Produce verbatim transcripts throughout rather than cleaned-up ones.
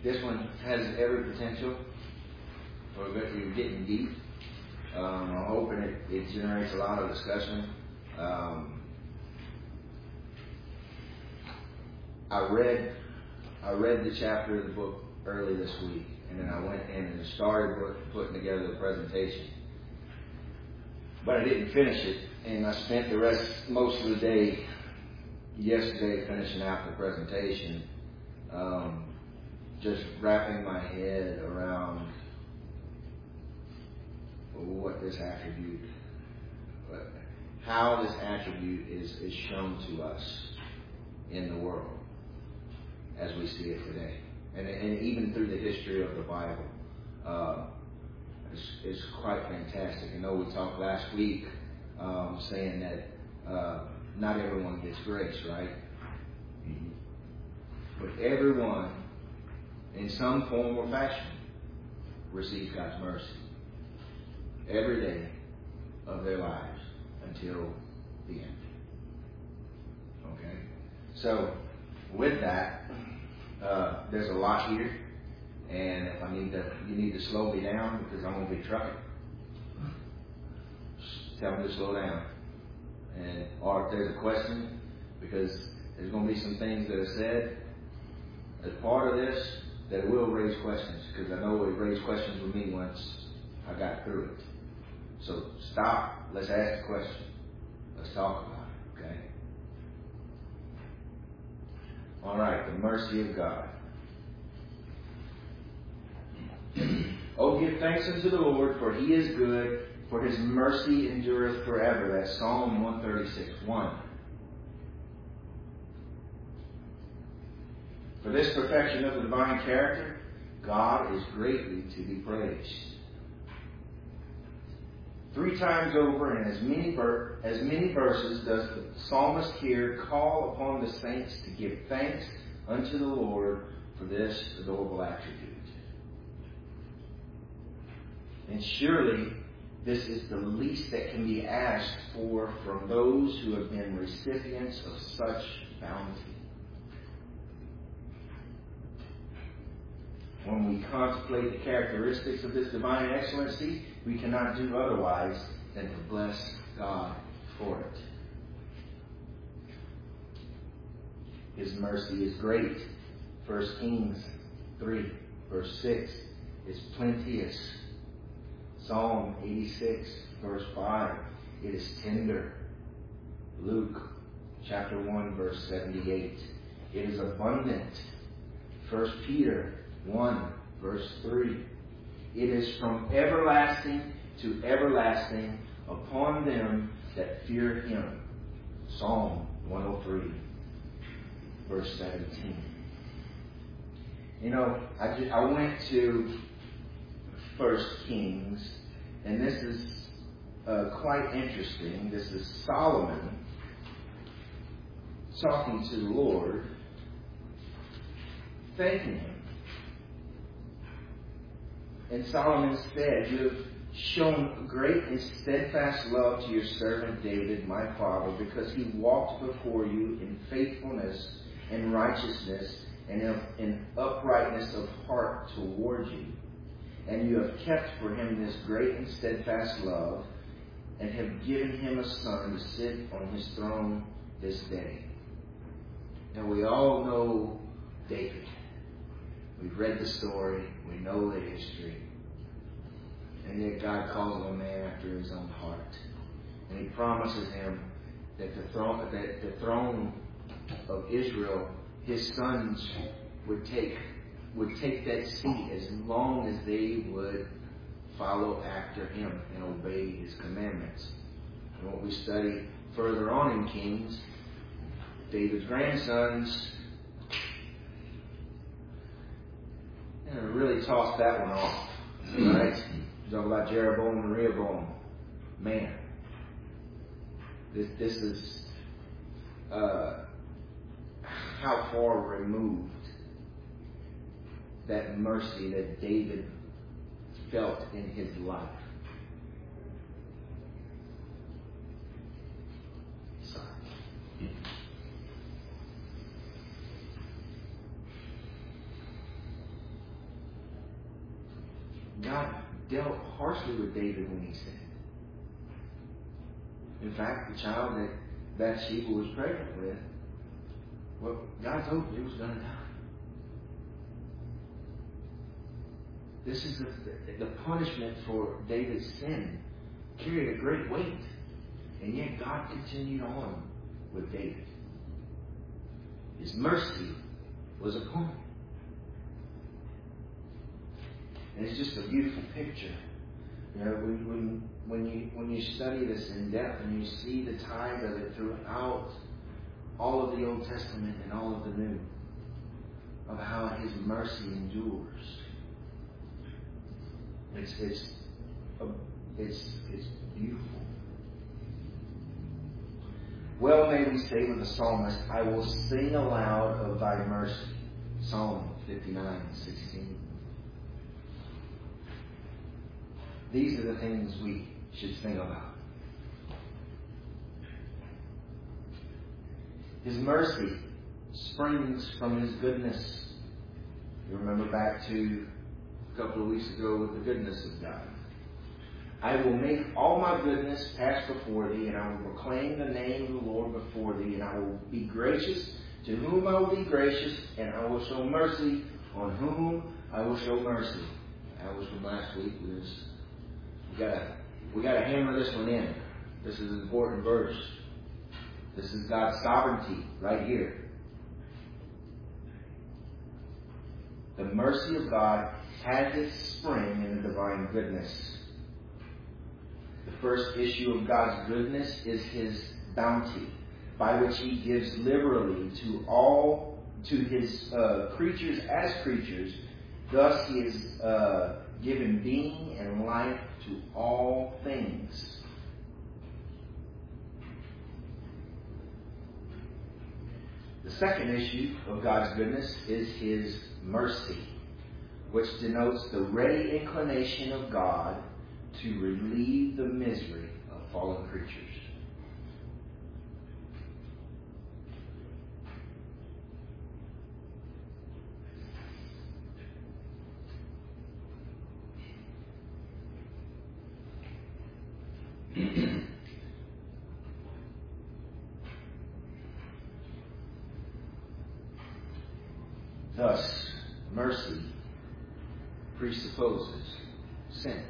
this one has every potential for you're getting deep. Um, I'm hoping it, it generates a lot of discussion. Um, I read I read the chapter of the book early this week, and then I went in and started putting together the presentation. But I didn't finish it, and I spent the rest, most of the day yesterday finishing out the presentation, um, just wrapping my head around what this attribute, how this attribute is, is shown to us in the world as we see it today. And, and even through the history of the Bible, uh, it's, it's quite fantastic. I know we talked last week um, saying that uh, not everyone gets grace, right? Mm-hmm. But everyone, in some form or fashion, receives God's mercy every day of their lives until the end. Okay? So, with that, uh, there's a lot here, and if I need to, you need to slow me down because I'm going to be trucking. Just tell me to slow down. And, or if there's a question, because there's going to be some things that are said as part of this that will raise questions, because I know it raised questions with me once I got through it. So stop. Let's ask the question. Let's talk about it. Okay? All right. The mercy of God. Oh, give thanks unto the Lord, for He is good, for His mercy endureth forever. That's Psalm one thirty-six, one. For this perfection of the divine character, God is greatly to be praised. Three times over, in as many, ver- as many verses, does the psalmist here call upon the saints to give thanks unto the Lord for this adorable attribute. And surely this is the least that can be asked for from those who have been recipients of such bounty. When we contemplate the characteristics of this divine excellency, we cannot do otherwise than to bless God for it. His mercy is great. First Kings three, verse six, is plenteous. Psalm eighty-six, verse five, it is tender. Luke chapter one, verse seventy-eight, it is abundant. First Peter one, verse three, it is from everlasting to everlasting upon them that fear Him. Psalm one oh three, verse seventeen. You know, I, just, I went to First Kings, and this is uh, quite interesting. This is Solomon talking to the Lord, thanking Him. And Solomon said, "You have shown great and steadfast love to your servant David, my father, because he walked before you in faithfulness and righteousness and in uprightness of heart toward you. And you have kept for him this great and steadfast love, and have given him a son to sit on his throne this day." Now we all know David. We've read the story. We know the history. And yet God calls him a man after His own heart. And He promises him that the throne, that the throne of Israel, his sons would take would take that seat as long as they would follow after him and obey His commandments. And what we study further on in Kings, David's grandsons, you know, really tossed that one off. Right? Talk about Jeroboam and Rehoboam. Man, this this is uh, how far removed that mercy that David felt in his life. Sorry. dealt harshly with David when he sinned. In fact, the child that Bathsheba was pregnant with, well, God told him he was going to die. This is the, the punishment for David's sin carried a great weight. And yet God continued on with David. His mercy was upon him. And it's just a beautiful picture. You know, when, when, when, you, when you study this in depth and you see the ties of it throughout all of the Old Testament and all of the New, of how His mercy endures. It's, it's, it's, it's beautiful. Well may we say with the psalmist, I will sing aloud of thy mercy. Psalm fifty-nine, sixteen. These are the things we should sing about. His mercy springs from His goodness. You remember back to a couple of weeks ago with the goodness of God. I will make all my goodness pass before thee, and I will proclaim the name of the Lord before thee, and I will be gracious to whom I will be gracious, and I will show mercy on whom I will show mercy. That was from last week. We, was, we gotta we gotta hammer this one in. This is an important verse. This is God's sovereignty right here. The mercy of God has its spring in the divine goodness. The first issue of God's goodness is His bounty, by which He gives liberally to all, to His uh, creatures as creatures. Thus He has uh, given being and life to all things. The second issue of God's goodness is His mercy, which denotes the ready inclination of God to relieve the misery of fallen creatures. Thus, mercy presupposes sin.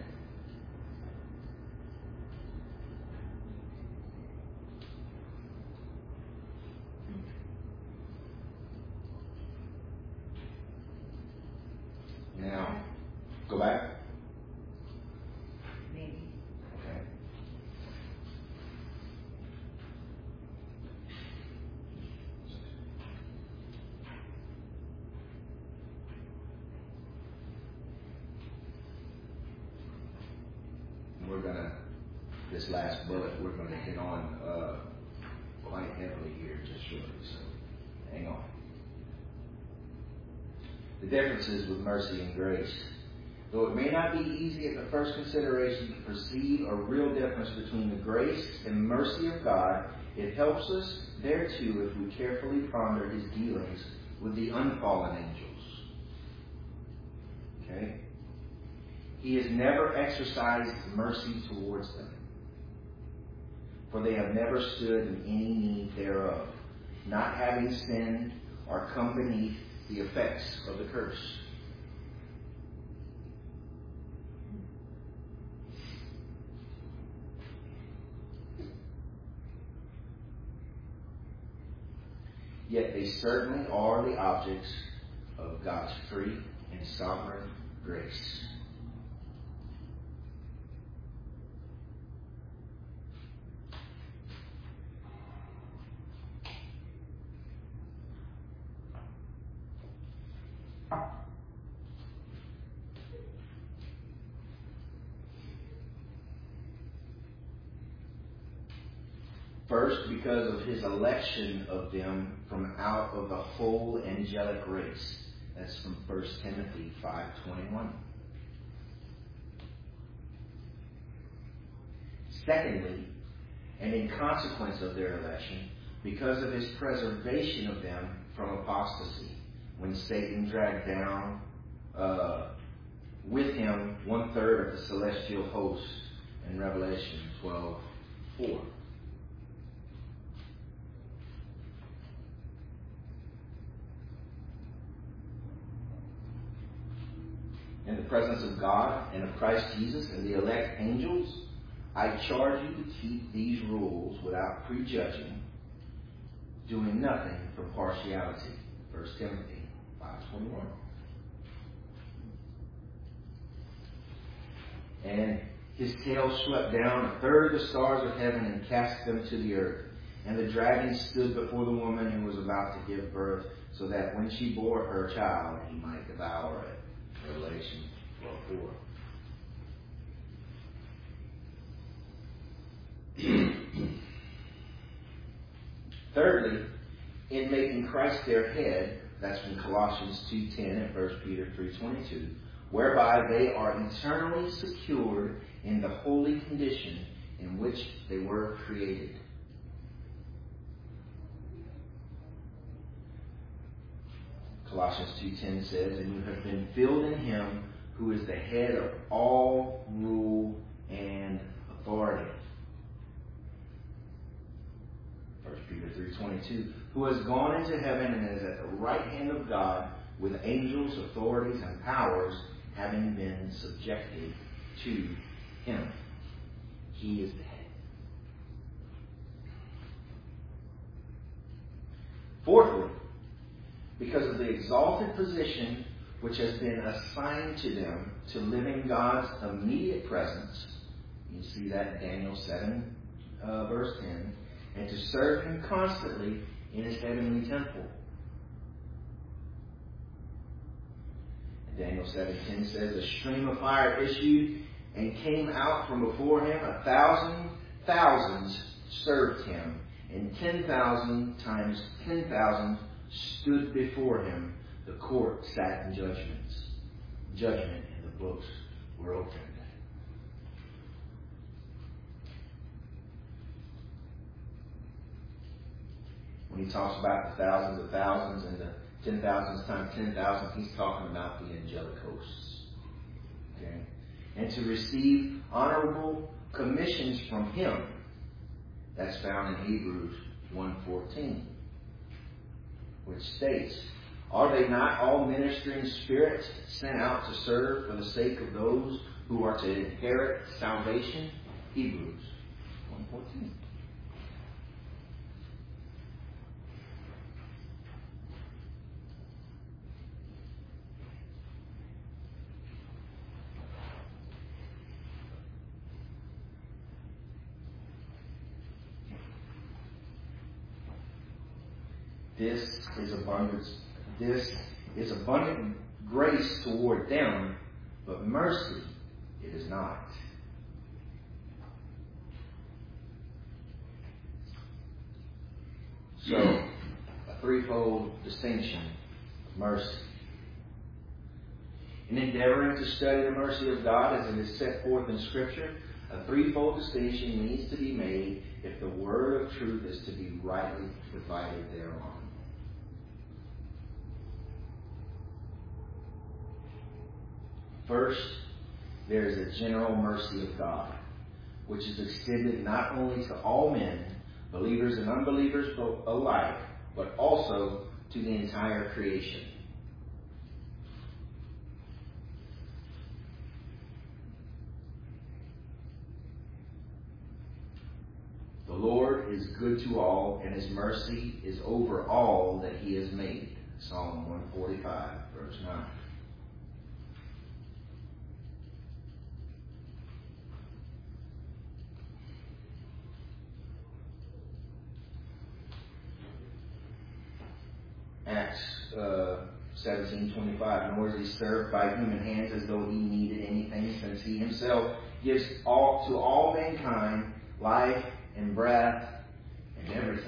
Now, go back. Maybe. Okay. We're gonna, this last bullet, we're gonna hit on uh, quite heavily here just shortly, so hang on. The differences with mercy and grace. Though it may not be easy at the first consideration to perceive a real difference between the grace and mercy of God, it helps us there too if we carefully ponder His dealings with the unfallen angels. Okay? He has never exercised mercy towards them, for they have never stood in any need thereof, not having sinned or come beneath the effects of the curse. Yet they certainly are the objects of God's free and sovereign grace. First, because of His election of them from out of the whole angelic race. That's from First Timothy five twenty-one. Secondly, and in consequence of their election, because of His preservation of them from apostasy, when Satan dragged down uh, with him one third of the celestial host in Revelation twelve four. In the presence of God and of Christ Jesus and the elect angels, I charge you to keep these rules without prejudging, doing nothing from partiality. First Timothy five twenty-one. And his tail swept down a third of the stars of heaven and cast them to the earth. And the dragon stood before the woman who was about to give birth, so that when she bore her child, he might devour it. Revelation twelve four. Thirdly, in making Christ their head, that's from Colossians two ten and First Peter three twenty-two, whereby they are eternally secured in the holy condition in which they were created. Colossians two ten says, and you have been filled in him who is the head of all rule and authority. First Peter three twenty-two, who has gone into heaven and is at the right hand of God with angels, authorities, and powers having been subjected to him. He is the head. Fourthly, because of the exalted position which has been assigned to them to live in God's immediate presence, you see that in Daniel seven, uh, verse ten, and to serve him constantly in his heavenly temple. And Daniel seven ten says, a stream of fire issued and came out from before him. A thousand thousands served him, and ten thousand times ten thousand stood before him. The court sat in judgments. Judgment and the books were opened. When he talks about the thousands of thousands and the ten thousands times ten thousand, he's talking about the angelic hosts. Okay? And to receive honorable commissions from him. That's found in Hebrews one fourteen, which states, are they not all ministering spirits sent out to serve for the sake of those who are to inherit salvation? Hebrews one fourteen. This is abundance. This is abundant grace toward them, but mercy it is not. So, a threefold distinction of mercy. In endeavoring to study the mercy of God as it is set forth in Scripture, a threefold distinction needs to be made if the word of truth is to be rightly divided thereon. First, there is a general mercy of God, which is extended not only to all men, believers and unbelievers alike, but also to the entire creation. The Lord is good to all, and his mercy is over all that he has made. Psalm one forty-five, verse nine. Acts uh, seventeen twenty-five. Nor is he served by human hands as though he needed anything, since he himself gives all to all mankind life and breath and everything.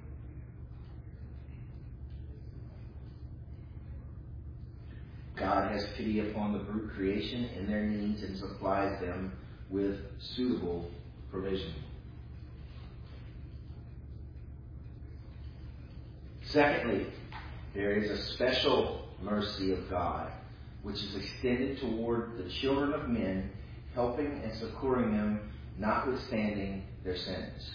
God has pity upon the brute creation and their needs and supplies them with suitable provision. Secondly, there is a special mercy of God, which is extended toward the children of men, helping and succoring them, notwithstanding their sins.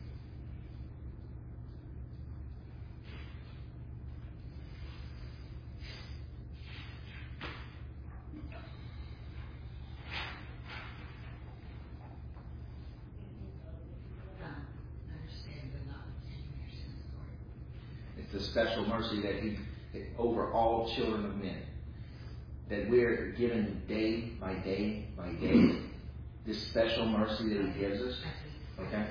It's a special mercy that He, over all children of men, that we're given day by day by day. This special mercy that He gives us. Okay?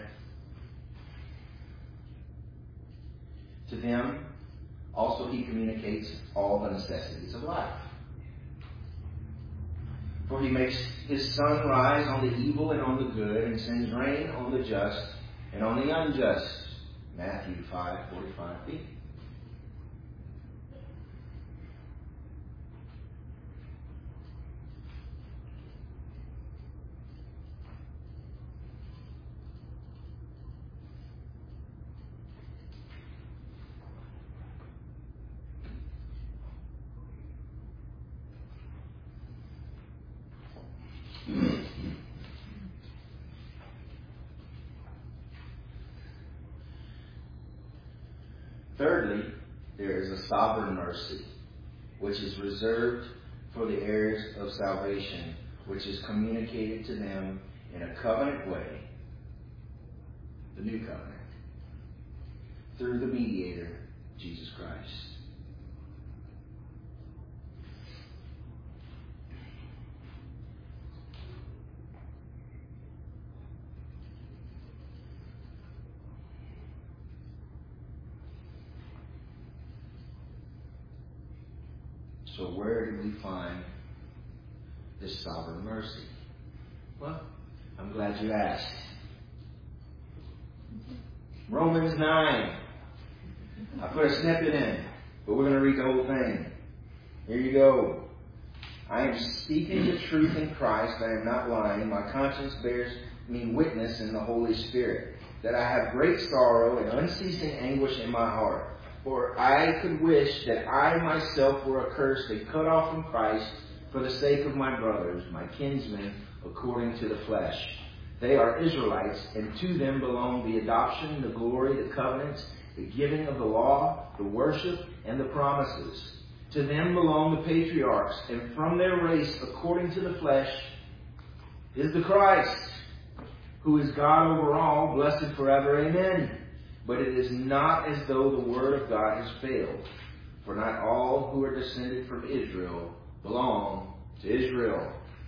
To them, also He communicates all the necessities of life. For He makes His sun rise on the evil and on the good, and sends rain on the just and on the unjust. Matthew five forty-five b. Thirdly, there is a sovereign mercy, which is reserved for the heirs of salvation, which is communicated to them in a covenant way, the new covenant, through the mediator, Jesus Christ. So where do we find this sovereign mercy? Well, I'm glad you asked. Romans nine. I put a snippet in, but we're going to read the whole thing. Here you go. I am speaking the truth in Christ. I am not lying. My conscience bears me witness in the Holy Spirit that I have great sorrow and unceasing anguish in my heart. For I could wish that I myself were accursed and cut off from Christ for the sake of my brothers, my kinsmen, according to the flesh. They are Israelites, and to them belong the adoption, the glory, the covenants, the giving of the law, the worship, and the promises. To them belong the patriarchs, and from their race, according to the flesh, is the Christ, who is God over all, blessed forever. Amen. But it is not as though the word of God has failed. For not all who are descended from Israel belong to Israel.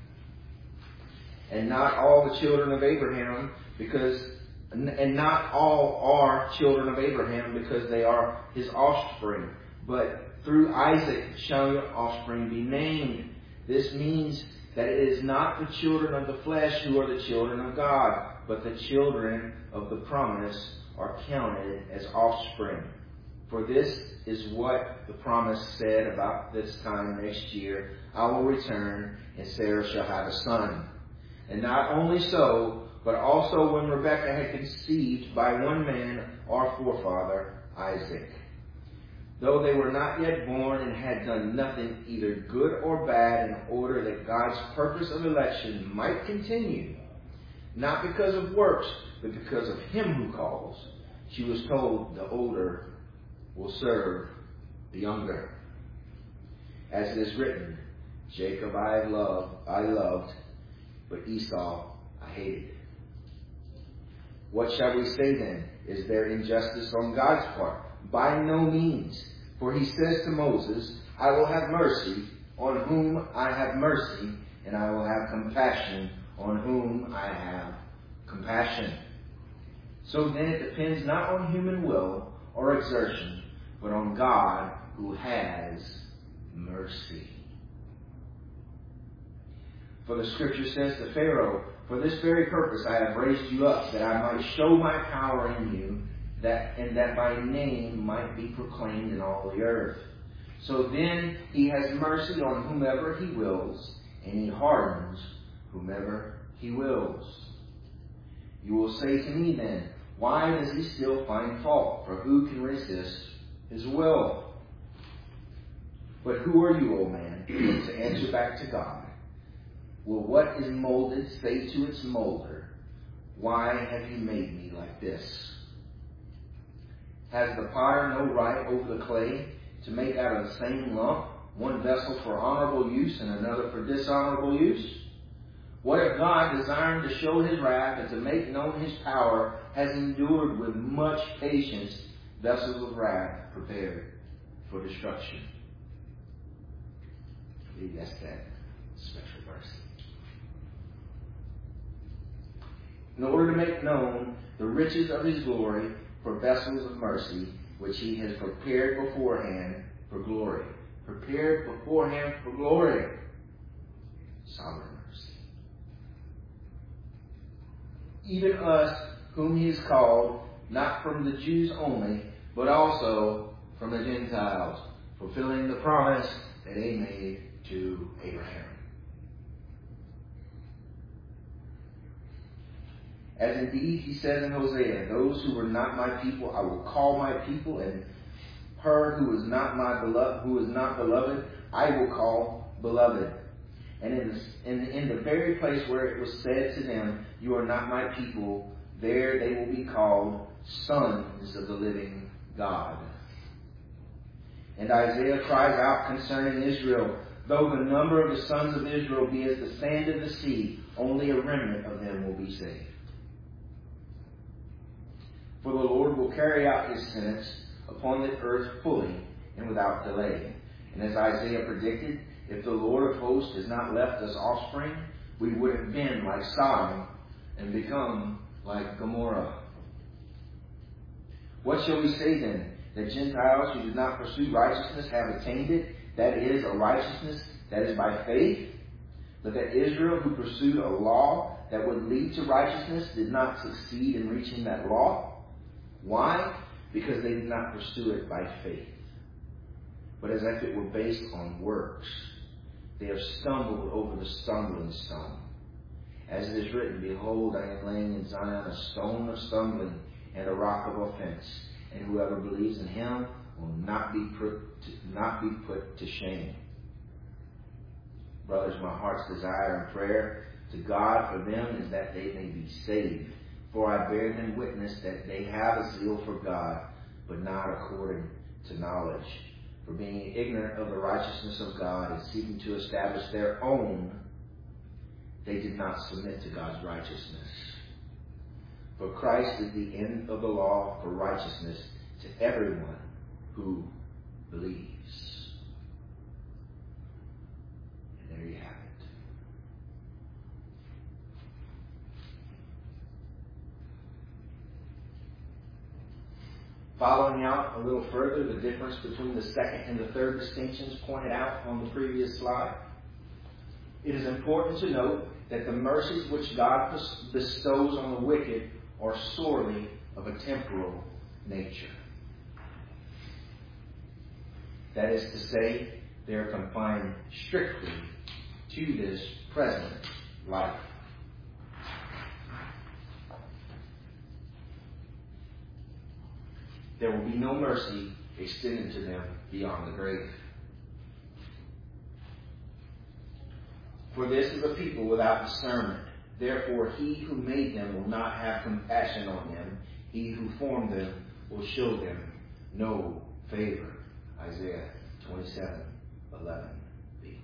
And not all the children of Abraham, because and not all are children of Abraham because they are his offspring. But through Isaac shall your offspring be named. This means that it is not the children of the flesh who are the children of God, but the children of the promise are counted as offspring. For this is what the promise said: about this time next year I will return, and Sarah shall have a son. And not only so, but also when Rebekah had conceived by one man, our forefather Isaac. Though they were not yet born and had done nothing either good or bad, in order that God's purpose of election might continue, not because of works, but because of him who calls, she was told, the older will serve the younger. As it is written, Jacob I loved, I loved, but Esau I hated. What shall we say then? Is there injustice on God's part? By no means. For he says to Moses, I will have mercy on whom I have mercy, and I will have compassion on whom I have compassion. So then it depends not on human will or exertion, but on God who has mercy. For the scripture says to Pharaoh, for this very purpose I have raised you up, that I might show my power in you, that and that my name might be proclaimed in all the earth. So then he has mercy on whomever he wills, and he hardens whomever he wills. You will say to me then, why does he still find fault? For who can resist his will? But who are you, O man, to answer back to God? Will what is molded say to its molder, why have you made me like this? Has the potter no right over the clay to make out of the same lump one vessel for honorable use and another for dishonorable use? What if God, desiring to show his wrath and to make known his power, has endured with much patience vessels of wrath prepared for destruction? I believe that's that special verse. In order to make known the riches of his glory for vessels of mercy, which he has prepared beforehand for glory. Prepared beforehand for glory. Sovereign mercy. Even us, whom he has called, not from the Jews only, but also from the Gentiles, fulfilling the promise that he made to Abraham. As indeed he says in Hosea, those who were not my people I will call my people, and her who is not my beloved, who is not beloved, I will call beloved. And in the, in, in the very place where it was said to them, you are not my people, there they will be called sons of the living God. And Isaiah cries out concerning Israel, though the number of the sons of Israel be as the sand of the sea, only a remnant of them will be saved. For the Lord will carry out his sentence upon the earth fully and without delay. And as Isaiah predicted, if the Lord of hosts has not left us offspring, we would have been like Sodom and become like Gomorrah. What shall we say then? That Gentiles who did not pursue righteousness have attained it, that is, a righteousness that is by faith? But that Israel, who pursued a law that would lead to righteousness, did not succeed in reaching that law? Why? Because they did not pursue it by faith, but as if it were based on works. They have stumbled over the stumbling stone. As it is written, behold, I am laying in Zion a stone of stumbling and a rock of offense, and whoever believes in him will not be put to, not be put to shame. Brothers, my heart's desire and prayer to God for them is that they may be saved. For I bear them witness that they have a zeal for God, but not according to knowledge. For being ignorant of the righteousness of God and seeking to establish their own, they did not submit to God's righteousness. For Christ is the end of the law for righteousness to everyone who believes. And there you have it. Following out a little further the difference between the second and the third distinctions pointed out on the previous slide, it is important to note that the mercies which God bestows on the wicked are sorely of a temporal nature. That is to say, they are confined strictly to this present life. There will be no mercy extended to them beyond the grave. For this is a people without discernment. Therefore, he who made them will not have compassion on them. He who formed them will show them no favor. Isaiah twenty-seven eleven b.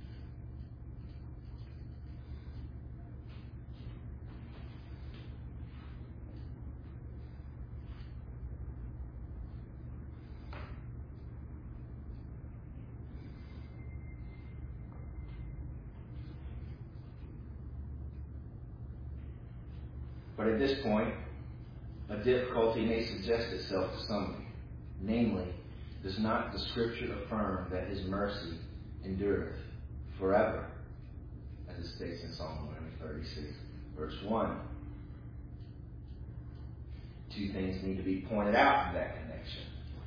But at this point, a difficulty may suggest itself to some. Namely, does not the Scripture affirm that his mercy endureth forever, as it states in Psalm one thirty-six, verse one? Two things need to be pointed out in that connection.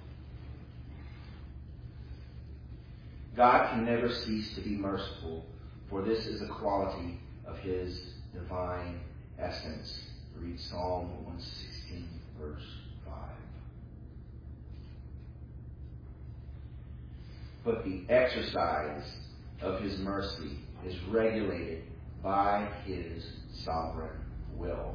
God can never cease to be merciful, for this is a quality of his divine essence. Read Psalm one sixteen, verse five. but the exercise of His mercy is regulated by His sovereign will.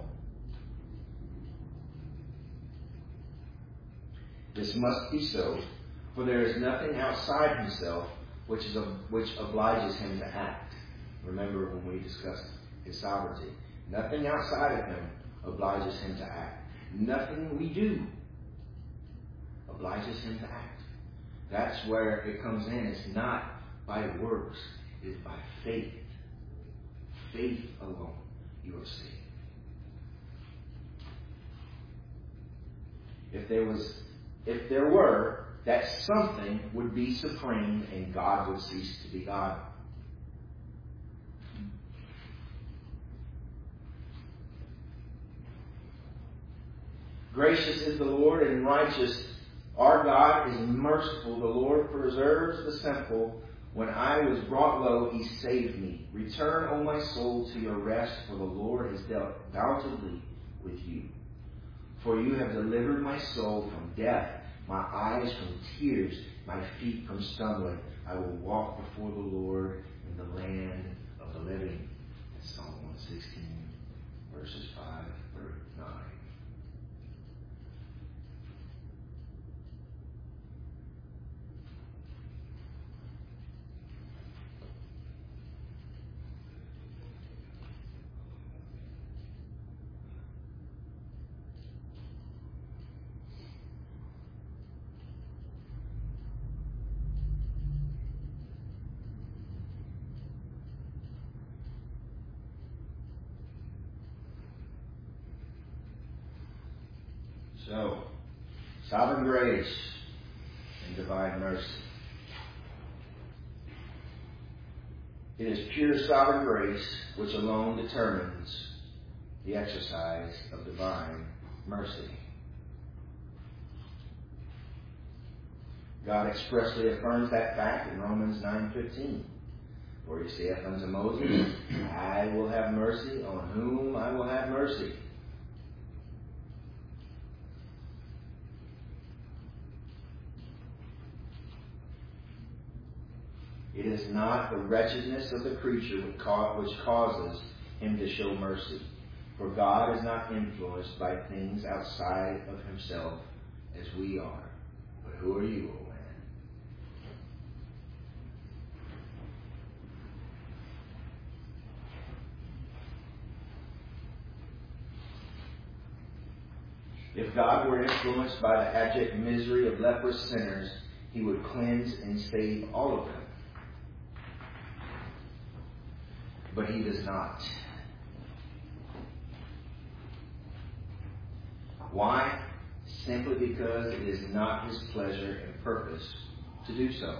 This must be so, for there is nothing outside Himself which is a, which obliges Him to act. Remember when we discussed His sovereignty. Nothing outside of Him obliges Him to act. Nothing we do obliges Him to act. That's where it comes in. It's not by works. It is by faith. Faith alone you are saved. If there was, if there were, that something would be supreme and God would cease to be God. Gracious is the Lord and righteous. Our God is merciful. The Lord preserves the simple. When I was brought low, He saved me. Return, O my soul, to your rest, for the Lord has dealt bountifully with you. For you have delivered my soul from death, my eyes from tears, my feet from stumbling. I will walk before the Lord in the land of the living. That's Psalm one sixteen, verses five through nine. So, sovereign grace and divine mercy. It is pure sovereign grace which alone determines the exercise of divine mercy. God expressly affirms that fact in Romans nine fifteen, where He saith unto Moses, I will have mercy on whom I will have mercy. It is not the wretchedness of the creature which causes Him to show mercy. For God is not influenced by things outside of Himself as we are. But who are you, O man? If God were influenced by the abject misery of leprous sinners, He would cleanse and save all of them. But He does not. Why? Simply because it is not His pleasure and purpose to do so.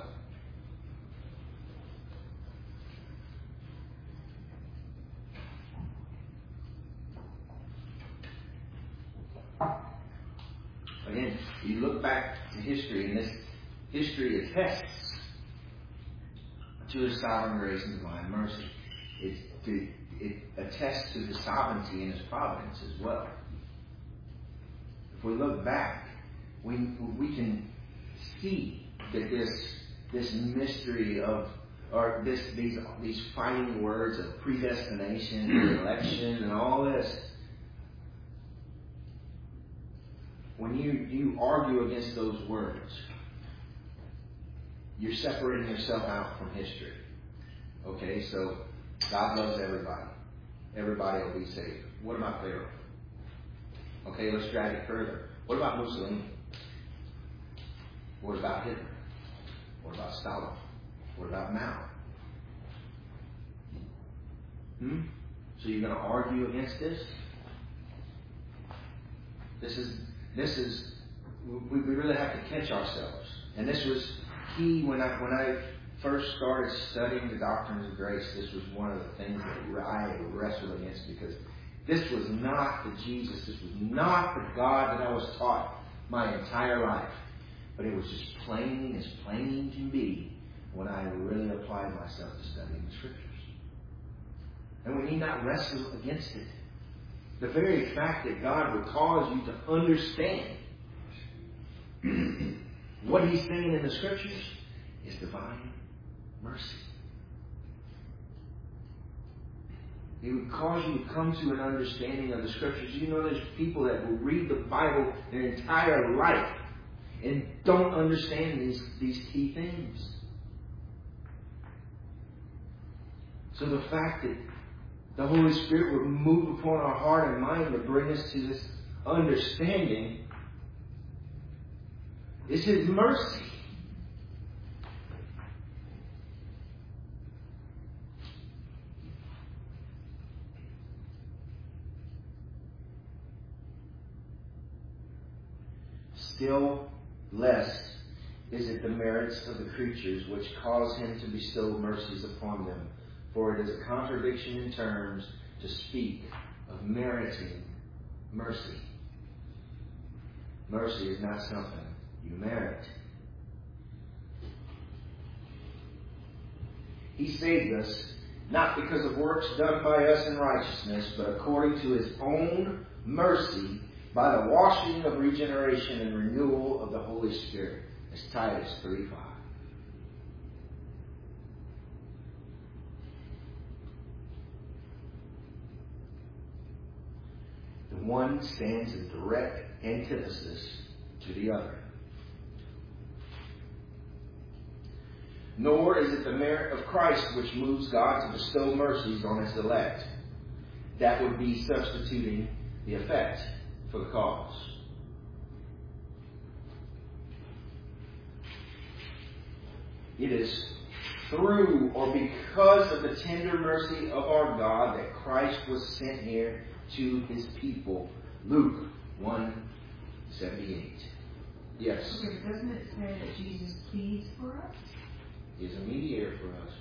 Again, you look back to history, and this history attests to His sovereign grace and divine mercy. It, it, it attests to His sovereignty and His providence as well. If we look back, we we can see that this this mystery of, or this these these fighting words of predestination and election and all this. When you you argue against those words, you're separating yourself out from history. Okay, so God loves everybody. Everybody will be saved. What about Pharaoh? Okay, let's drag it further. What about Mussolini? What about Hitler? What about Stalin? What about Mao? Hmm? So you're going to argue against this? This is, this is, we, we really have to catch ourselves. And this was key when I, when I first started studying the doctrines of grace. This was one of the things that I wrestled against, because this was not the Jesus, this was not the God that I was taught my entire life. But it was just plain as plain can be when I really applied myself to studying the Scriptures. And we need not wrestle against it. The very fact that God would cause you to understand what He's saying in the Scriptures is divine mercy. It would cause you to come to an understanding of the Scriptures. You know, there's people that will read the Bible their entire life and don't understand these, these key things. So the fact that the Holy Spirit would move upon our heart and mind to bring us to this understanding is His mercy. Still less is it the merits of the creatures which cause Him to bestow mercies upon them. For it is a contradiction in terms to speak of meriting mercy. Mercy is not something you merit. He saved us not because of works done by us in righteousness, but according to His own mercy, by the washing of regeneration and renewal of the Holy Spirit. As Titus three five. The one stands in direct antithesis to the other. Nor is it the merit of Christ which moves God to bestow mercies on His elect. That would be substituting the effect for the cause. It is through or because of the tender mercy of our God that Christ was sent here to His people. Luke one seventy-eight. Yes. Okay, but doesn't it say that Jesus pleads for us? He is a mediator for us.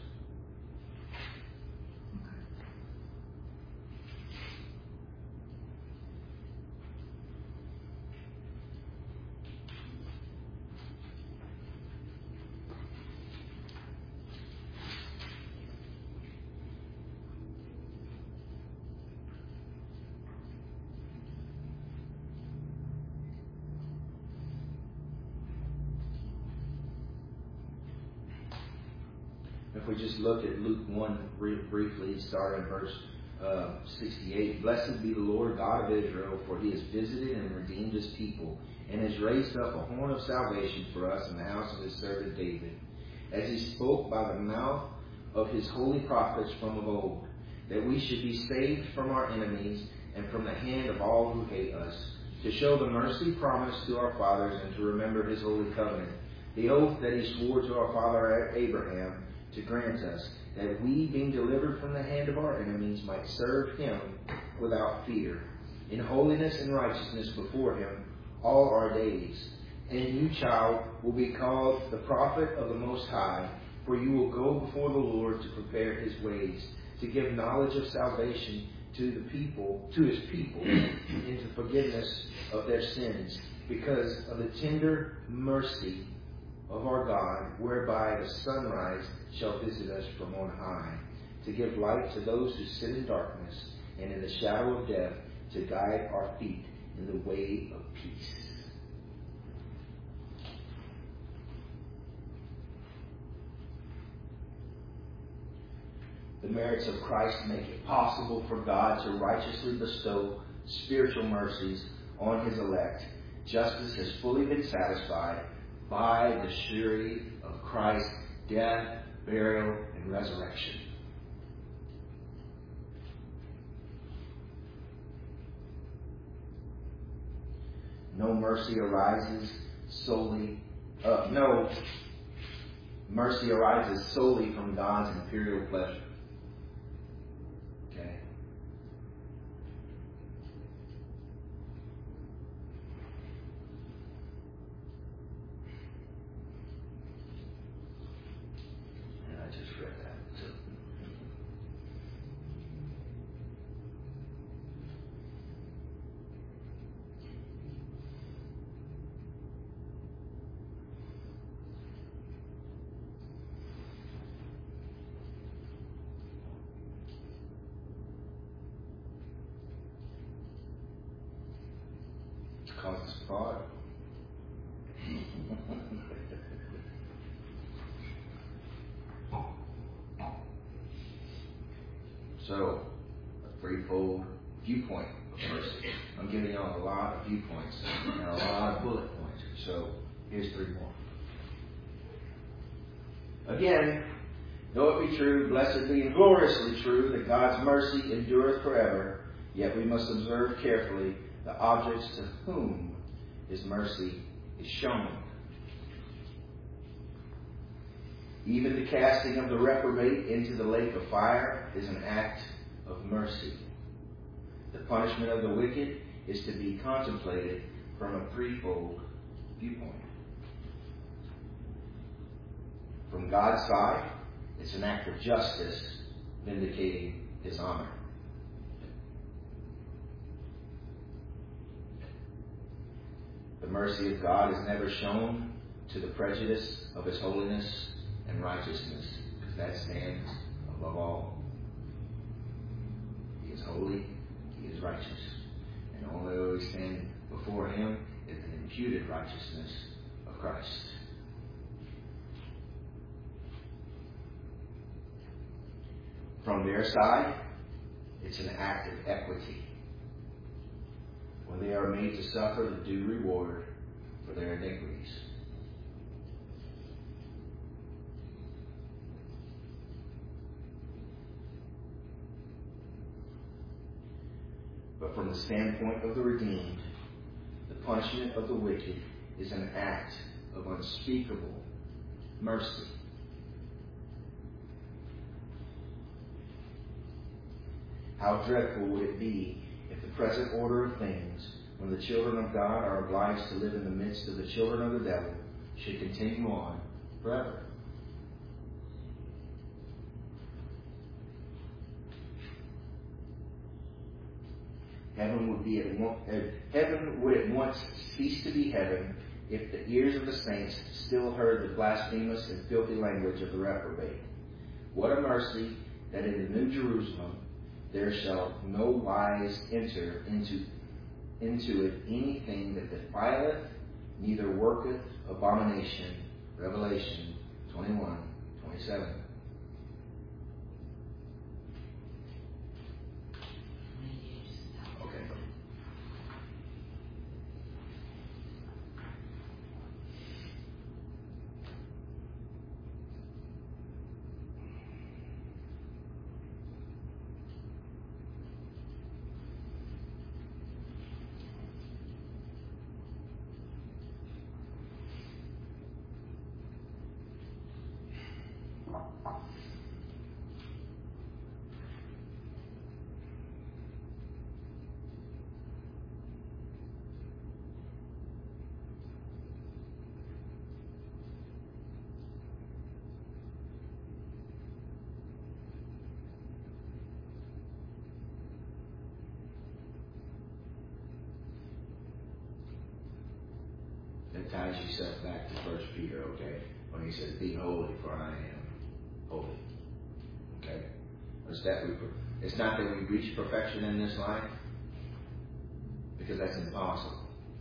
If we just look at Luke one briefly, starting verse uh, sixty-eight. Blessed be the Lord God of Israel, for He has visited and redeemed His people, and has raised up a horn of salvation for us in the house of His servant David, as He spoke by the mouth of His holy prophets from of old, that we should be saved from our enemies and from the hand of all who hate us, to show the mercy promised to our fathers and to remember His holy covenant, the oath that He swore to our father Abraham, to grant us that we, being delivered from the hand of our enemies, might serve Him without fear, in holiness and righteousness before Him all our days. And you, child, will be called the prophet of the Most High, for you will go before the Lord to prepare His ways, to give knowledge of salvation to the people, to His people, into forgiveness of their sins, because of the tender mercy of our God, whereby the sunrise shall visit us from on high, to give light to those who sit in darkness and in the shadow of death, to guide our feet in the way of peace. The merits of Christ make it possible for God to righteously bestow spiritual mercies on His elect. Justice has fully been satisfied by the surety of Christ's death, burial, and resurrection. No mercy arises solely, uh, no mercy arises solely from God's imperial pleasure. Okay? And I just read that too. Causes thought. So, a threefold viewpoint of mercy. I'm giving y'all a lot of viewpoints and a lot of bullet points. So, here's three more. Again, though it be true, blessedly and gloriously true, that God's mercy endureth forever, yet we must observe carefully the objects to whom His mercy is shown. Even the casting of the reprobate into the lake of fire is an act of mercy. The punishment of the wicked is to be contemplated from a threefold viewpoint. From God's side, it's an act of justice, vindicating His honor. The mercy of God is never shown to the prejudice of His holiness and righteousness, because that stands above all. He is holy, He is righteous, and the only way we stand before Him is the imputed righteousness of Christ. From their side, it's an act of equity, when they are made to suffer the due reward for their iniquities. But from the standpoint of the redeemed, the punishment of the wicked is an act of unspeakable mercy. How dreadful would it be if the present order of things, when the children of God are obliged to live in the midst of the children of the devil, should continue on forever? Heaven would be at one, uh, heaven would at once cease to be heaven if the ears of the saints still heard the blasphemous and filthy language of the reprobate. What a mercy that in the New Jerusalem there shall no wise enter into, into it anything that defileth, neither worketh abomination. Revelation twenty-one, twenty-seven. Okay. That ties yourself back to First Peter, okay? When he says, "Be holy, for I am holy." Okay? It's, that we, it's not that we reach perfection in this life, because that's impossible.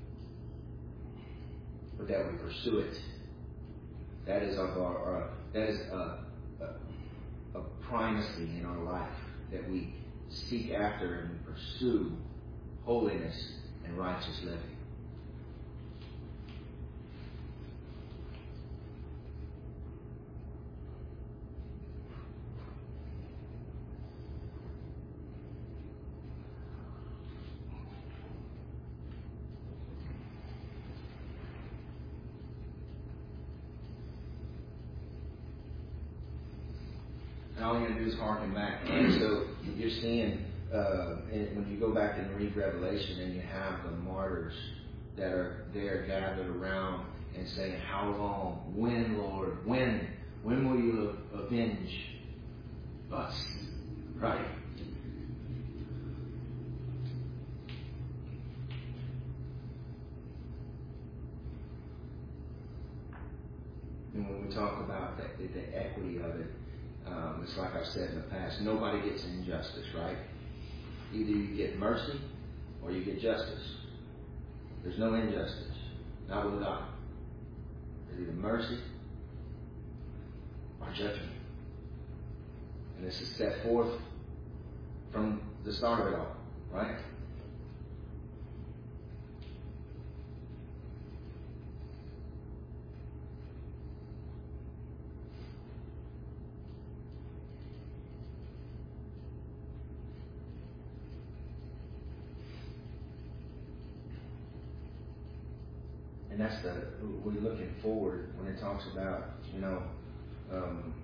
But that we pursue it. That is of our, uh, that is a, a, a primacy in our life, that we seek after and pursue holiness and righteous living. And all you got to do is harken back. Right? So you're seeing, uh, when you go back and read Revelation, and you have the martyrs that are there gathered around and saying, "How long? When, Lord? When? When will you avenge us?" Right? And when we talk about the, the equity of it, Um, it's like I've said in the past, nobody gets injustice, right? Either you get mercy or you get justice. There's no injustice, not with God. There's either mercy or judgment. And this is set forth from the start of it all, right? And that's the, we're looking forward when it talks about, you know, um,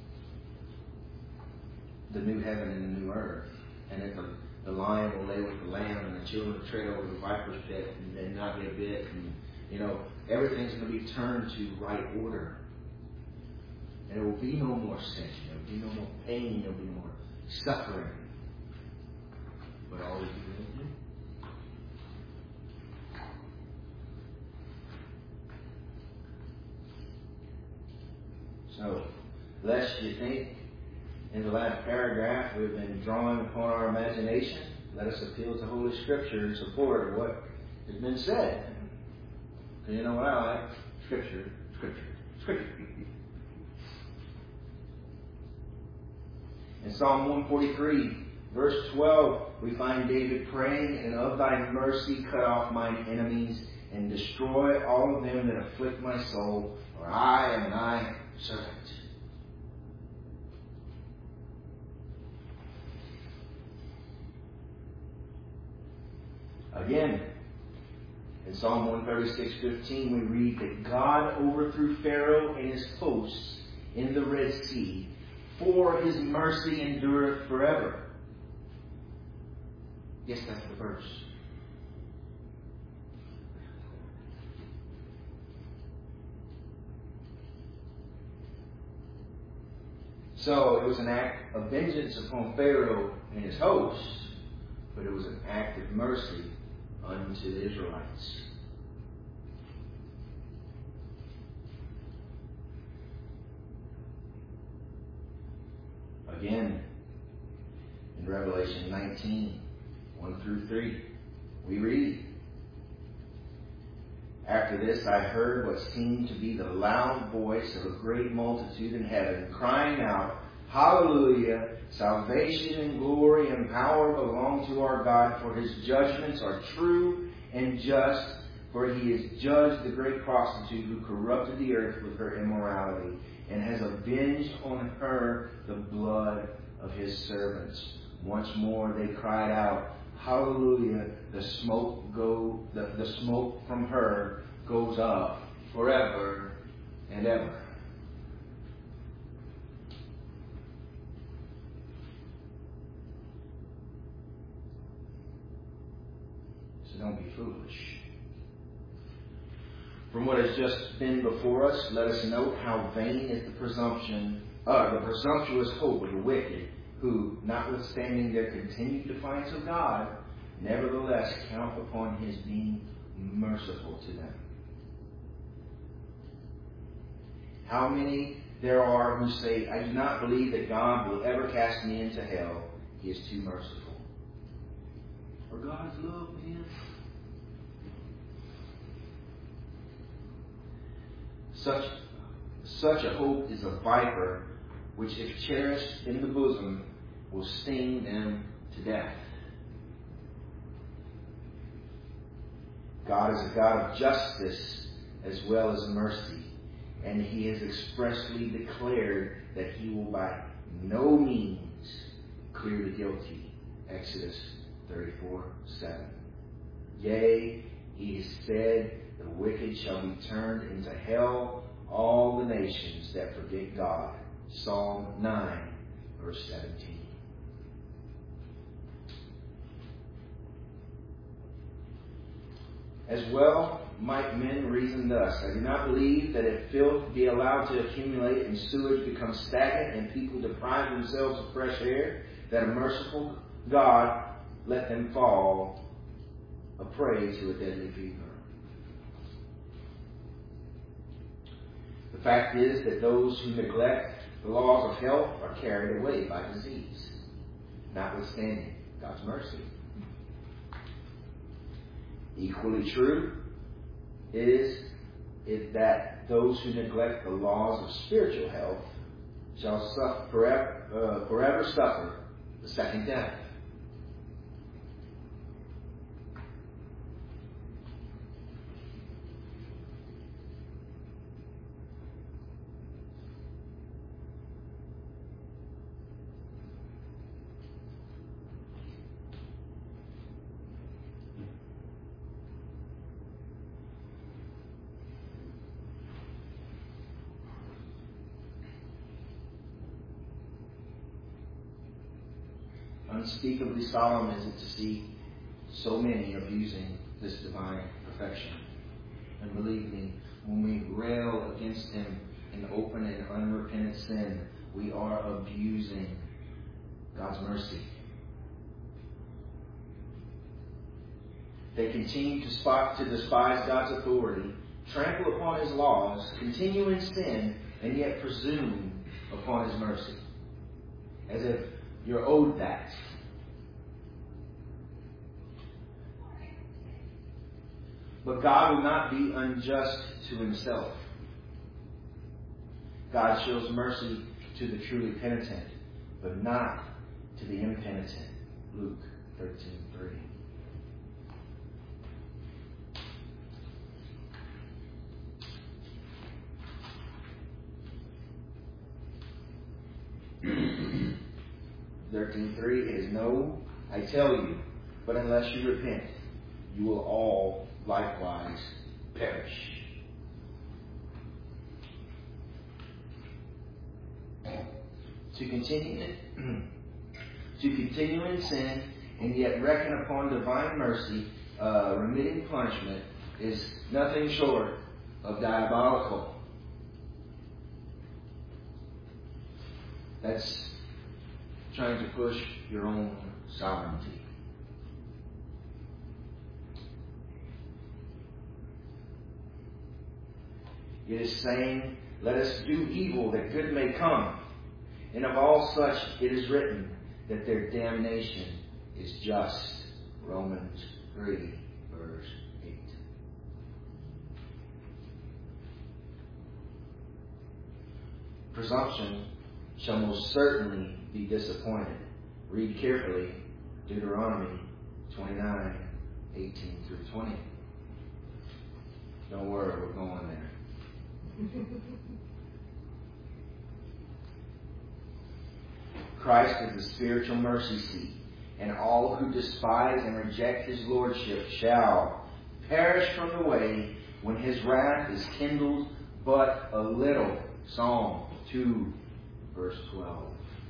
the new heaven and the new earth. And that the, the lion will lay with the lamb and the children will tread over the viper's pit and, and not get bit. And, you know, everything's going to be turned to right order. And there will be no more sin. There will be no more pain. There will be no more suffering. But all we do. So, lest you think in the last paragraph we've been drawing upon our imagination, let us appeal to Holy Scripture in support of what has been said. You know what I like? Scripture, Scripture, Scripture. In Psalm one forty-three, verse twelve, we find David praying, "And of thy mercy cut off mine enemies, and destroy all of them that afflict my soul, for I am thy servant." Again, in Psalm one thirty-six fifteen, we read that God overthrew Pharaoh and his hosts in the Red Sea, for his mercy endureth forever. Yes, that's the verse. So it was an act of vengeance upon Pharaoh and his hosts, but it was an act of mercy unto the Israelites. Again, in Revelation nineteen, one through three, we read, "After this I heard what seemed to be the loud voice of a great multitude in heaven, crying out, Hallelujah! Salvation and glory and power belong to our God, for his judgments are true and just, for he has judged the great prostitute who corrupted the earth with her immorality, and has avenged on her the blood of his servants." Once more they cried out, Hallelujah! The smoke go the, the smoke from her goes up forever and ever. So don't be foolish. From what has just been before us, let us note how vain is the presumption, uh, the presumptuous hope of the wicked, who, notwithstanding their continued defiance of God, nevertheless count upon his being merciful to them. How many there are who say, "I do not believe that God will ever cast me into hell. He is too merciful." For God's love, man. Such, such a hope is a viper, which if cherished in the bosom, will sting them to death. God is a God of justice as well as mercy, and he has expressly declared that he will by no means clear the guilty. Exodus thirty-four seven. Yea, he has said, the wicked shall be turned into hell, all the nations that forget God. Psalm nine, verse seventeen. As well might men reason thus: I do not believe that if filth be allowed to accumulate and sewage become stagnant and people deprive themselves of fresh air, that a merciful God let them fall a prey to a deadly fever. The fact is that those who neglect the laws of health are carried away by disease, notwithstanding God's mercy. Equally true is it that those who neglect the laws of spiritual health shall suffer forever, uh, forever suffer the second death. unspeakably solemn is it to see so many abusing this divine perfection. And believe me, when we rail against Him in open and unrepentant sin, we are abusing God's mercy. They continue to, spot, to despise God's authority, trample upon His laws, continue in sin, and yet presume upon His mercy. As if you're owed that. But God will not be unjust to Himself. God shows mercy to the truly penitent, but not to the impenitent. Luke thirteen three. thirteen three is, no, I tell you, but unless you repent, you will all likewise perish. To continue, to continue in sin and yet reckon upon divine mercy, uh, remitting punishment, is nothing short of diabolical. That's trying to push your own sovereignty. It is saying, let us do evil that good may come. And of all such it is written that their damnation is just. Romans three, verse eight. Presumption shall most certainly be disappointed. Read carefully Deuteronomy twenty-nine, eighteen through twenty. Don't worry, we're going there. Christ is the spiritual mercy seat, and all who despise and reject His lordship shall perish from the way when His wrath is kindled but a little. Psalm two, verse twelve.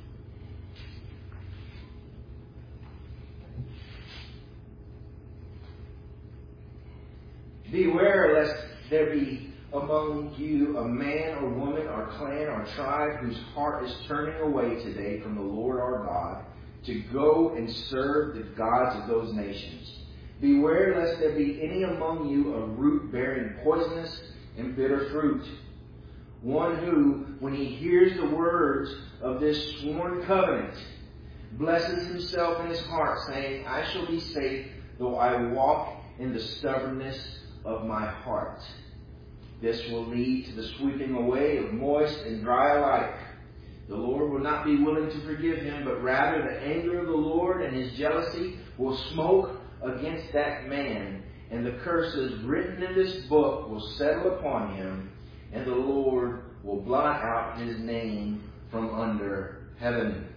Beware lest there be among you a man or woman or clan or tribe whose heart is turning away today from the Lord our God to go and serve the gods of those nations. Beware lest there be any among you a root bearing poisonous and bitter fruit. One who, when he hears the words of this sworn covenant, blesses himself in his heart, saying, I shall be safe, though I walk in the stubbornness of my heart. This will lead to the sweeping away of moist and dry alike. The Lord will not be willing to forgive him, but rather the anger of the Lord and His jealousy will smoke against that man, and the curses written in this book will settle upon him, and the Lord will blot out his name from under heaven.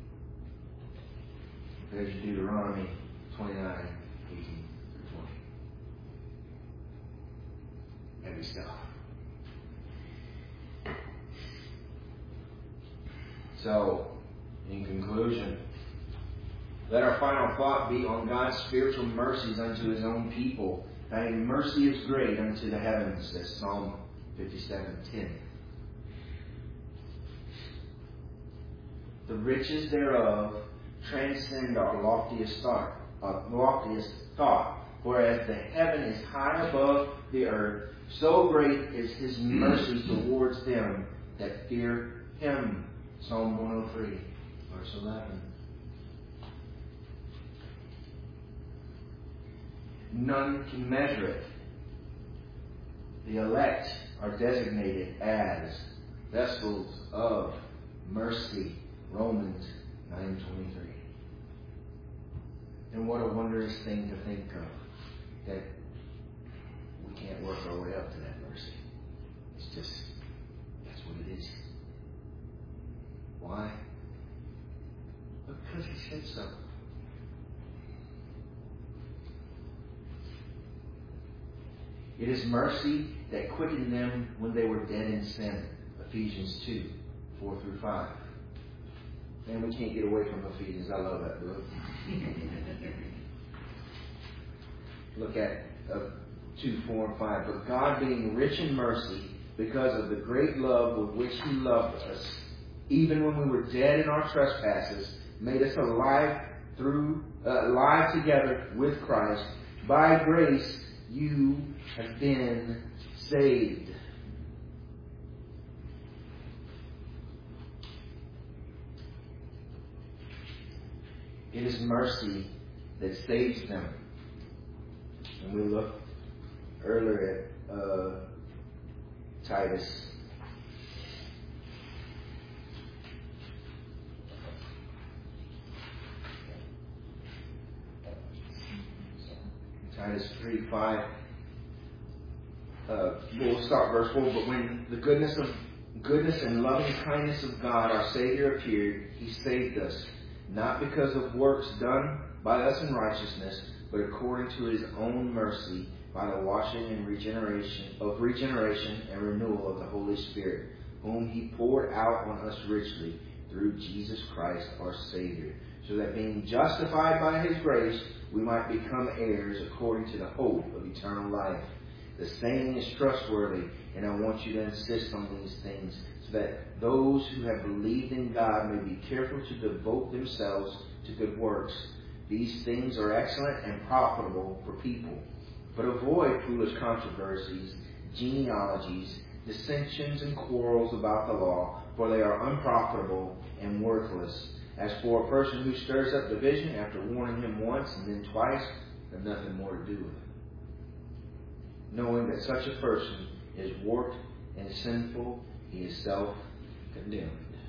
There's Deuteronomy twenty-nine, eighteen through twenty. Heavy stuff. So, in conclusion, let our final thought be on God's spiritual mercies unto His own people. Thy mercy is great unto the heavens, says Psalm fifty-seven ten. The riches thereof transcend our loftiest thought, our loftiest thought. Whereas the heaven is high above the earth, so great is His mercy towards them that fear Him. Psalm one oh three, verse eleven. None can measure it. The elect are designated as vessels of mercy. Romans nine twenty-three. And what a wondrous thing to think of, that we can't work our way up to that mercy. It's just, that's what it is. Why? Because He said so. It is mercy that quickened them when they were dead in sin. Ephesians two, four through five. And we can't get away from Ephesians. I love that book. Look at uh, two, four, and five. But God, being rich in mercy, because of the great love with which He loved us, even when we were dead in our trespasses, made us alive through uh, alive together with Christ. By grace you have been saved. It is mercy that saves them. And we looked earlier at uh, Titus. Titus three five. Uh, we'll start verse four. But when the goodness of goodness and loving kindness of God, our Savior, appeared, He saved us, not because of works done by us in righteousness, but according to His own mercy, by the washing and regeneration of regeneration and renewal of the Holy Spirit, whom He poured out on us richly through Jesus Christ our Savior, so that being justified by His grace, we might become heirs according to the hope of eternal life. The saying is trustworthy, and I want you to insist on these things, so that those who have believed in God may be careful to devote themselves to good works. These things are excellent and profitable for people. But avoid foolish controversies, genealogies, dissensions, and quarrels about the law, for they are unprofitable and worthless. As for a person who stirs up division after warning him once and then twice, they have nothing more to do with it. Knowing that such a person is warped and sinful, he is self-condemned.